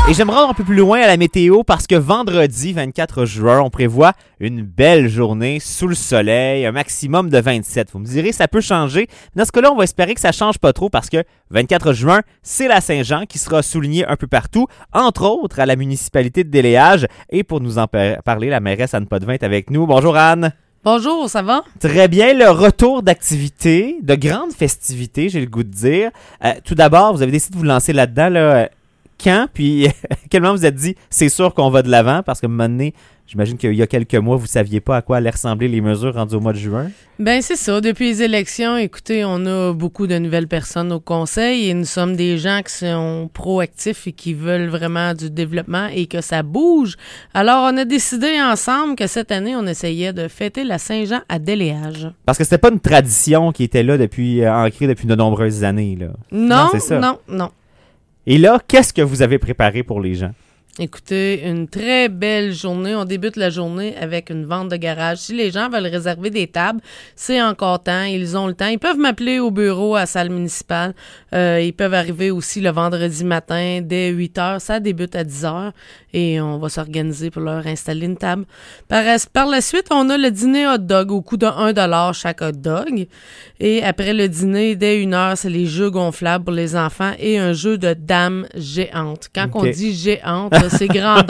Et j'aimerais rendre un peu plus loin à la météo parce que vendredi 24 juin, on prévoit une belle journée sous le soleil, un maximum de 27. Vous me direz, ça peut changer. Dans ce cas-là, on va espérer que ça change pas trop parce que 24 juin, c'est la Saint-Jean qui sera soulignée un peu partout, entre autres à la municipalité de Déléage. Et pour nous en parler, la mairesse Anne Potvin est avec nous. Bonjour Anne. Bonjour, ça va? Très bien, le retour d'activités, de grandes festivités, j'ai le goût de dire. Tout d'abord, vous avez décidé de vous lancer là-dedans, là, quand? Puis, quel moment vous êtes dit, c'est sûr qu'on va de l'avant? Parce que, à un moment donné, j'imagine qu'il y a quelques mois, vous ne saviez pas à quoi allaient ressembler les mesures rendues au mois de juin. Ben c'est ça. Depuis les élections, écoutez, on a beaucoup de nouvelles personnes au conseil et nous sommes des gens qui sont proactifs et qui veulent vraiment du développement et que ça bouge. Alors, on a décidé ensemble que cette année, on essayait de fêter la Saint-Jean à Déléage. Parce que c'était pas une tradition qui était là depuis, ancrée depuis de nombreuses années, là. Non, c'est ça. non. Et là, qu'est-ce que vous avez préparé pour les gens? Écoutez, une très belle journée. On débute la journée avec une vente de garage. Si les gens veulent réserver des tables, c'est encore temps. Ils ont le temps. Ils peuvent m'appeler au bureau à la salle municipale. Ils peuvent arriver aussi le vendredi matin dès 8 heures. Ça débute à 10 heures et on va s'organiser pour leur installer une table. Par la suite, on a le dîner hot dog au coût de 1$ chaque hot dog. Et après le dîner, dès 1 heure, c'est les jeux gonflables pour les enfants et un jeu de dames géantes. Quand on dit géante, c'est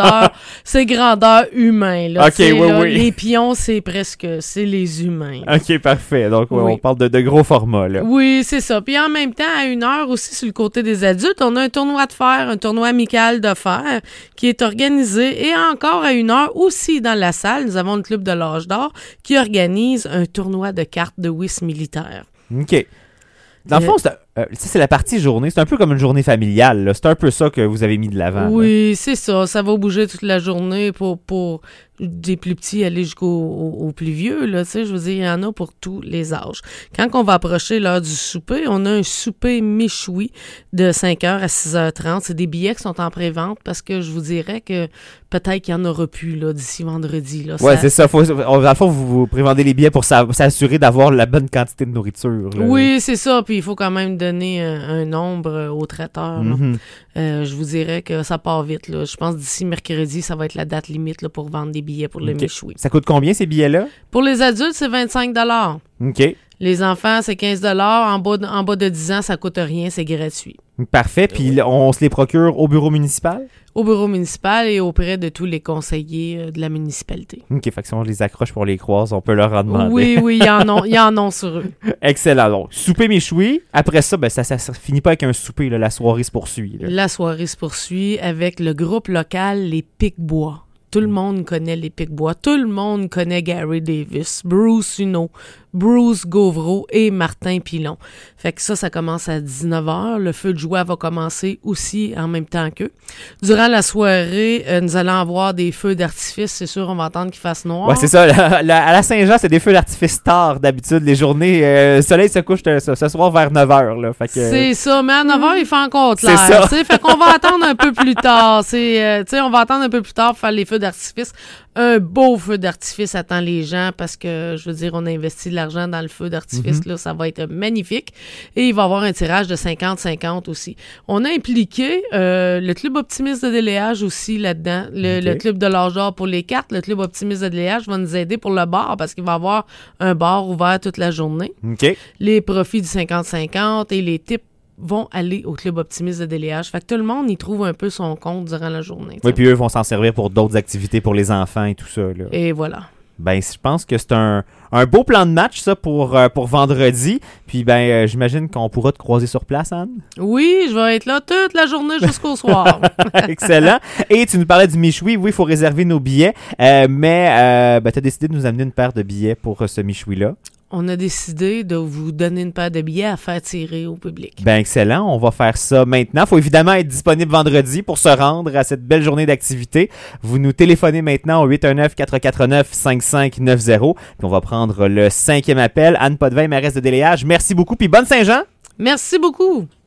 grandeur humain. Là, OK, oui. Les pions, c'est les humains. Là. OK, parfait. Donc, oui. On parle de gros formats, là. Oui, c'est ça. Puis en même temps, à 1 heure aussi, sur le côté des adultes, on a un tournoi de fer, un tournoi amical de fer qui est organisé. Et encore à 1 heure, aussi dans la salle, nous avons le Club de l'Âge d'Or qui organise un tournoi de cartes de whist militaire. OK. Dans le fond, c'est la partie journée. C'est un peu comme une journée familiale, là. C'est un peu ça que vous avez mis de l'avant. Oui, c'est ça. Ça va bouger toute la journée pour des plus petits aller jusqu'aux plus vieux. Là, tu sais, je veux dire, il y en a pour tous les âges. Quand on va approcher l'heure du souper, on a un souper méchoui de 5h à 6h30. C'est des billets qui sont en pré-vente parce que je vous dirais que peut-être qu'il n'y en aura plus là, d'ici vendredi. Là, c'est ça. Dans le fond, vous prévendez les billets pour s'assurer d'avoir la bonne quantité de nourriture. Là. Oui, c'est ça. Puis il faut quand même donner un nombre au traiteur. Mm-hmm. Je vous dirais que ça part vite. Là. Je pense d'ici mercredi, ça va être la date limite là, pour vendre des billets pour le méchoui. Ça coûte combien ces billets-là? Pour les adultes, c'est 25$. OK. Les enfants, c'est 15$. En bas de 10 ans, ça coûte rien, c'est gratuit. Parfait. Puis on se les procure au bureau municipal? Au bureau municipal et auprès de tous les conseillers de la municipalité. OK, fait que si on les accroche pour les croises, on peut leur en demander. Oui, il y en a sur eux. Excellent. Donc, souper méchoui. Après ça, ça finit pas avec un souper. Là, la soirée se poursuit. Là. La soirée se poursuit avec le groupe local Les Pic-Bois. Tout le monde connaît les Pic-Bois. Tout le monde connaît Gary Davis, Bruce Huneau, Bruce Gauvreau et Martin Pilon. Fait que ça commence à 19h. Le feu de joie va commencer aussi en même temps qu'eux. Durant la soirée, nous allons avoir des feux d'artifice. C'est sûr, on va attendre qu'il fasse noir. Ouais, c'est ça. À la Saint-Jean, c'est des feux d'artifice tard d'habitude. Les journées, le soleil se couche ce soir vers 9h. Là. Fait que, c'est ça. Mais à 9h, il fait encore clair. C'est ça. Fait qu'on va attendre un peu plus tard. On va attendre un peu plus tard pour faire les feux d'artifice. Un beau feu d'artifice attend les gens parce que, je veux dire, on a investi de l'argent dans le feu d'artifice. Là, ça va être magnifique. Et il va y avoir un tirage de 50-50 aussi. On a impliqué le Club Optimiste de Déléage aussi là-dedans. Le Club de l'Âge d'Or pour les cartes. Le Club Optimiste de Déléage va nous aider pour le bar parce qu'il va y avoir un bar ouvert toute la journée. OK. Les profits du 50-50 et les tips vont aller au Club Optimiste de Déléage. Fait que tout le monde y trouve un peu son compte durant la journée. Oui, puis eux vont s'en servir pour d'autres activités pour les enfants et tout ça. Là. Et voilà. Ben, je pense que c'est un beau plan de match, ça, pour vendredi. Puis, j'imagine qu'on pourra te croiser sur place, Anne? Oui, je vais être là toute la journée jusqu'au soir. Excellent. Et tu nous parlais du méchoui. Oui, il faut réserver nos billets. Mais tu as décidé de nous amener une paire de billets pour ce méchoui-là. On a décidé de vous donner une paire de billets à faire tirer au public. Ben excellent, on va faire ça maintenant. Il faut évidemment être disponible vendredi pour se rendre à cette belle journée d'activité. Vous nous téléphonez maintenant au 819-449-5590. Puis on va prendre le 5e appel. Anne Potvin, mairesse de Déléage. Merci beaucoup, puis bonne Saint-Jean! Merci beaucoup!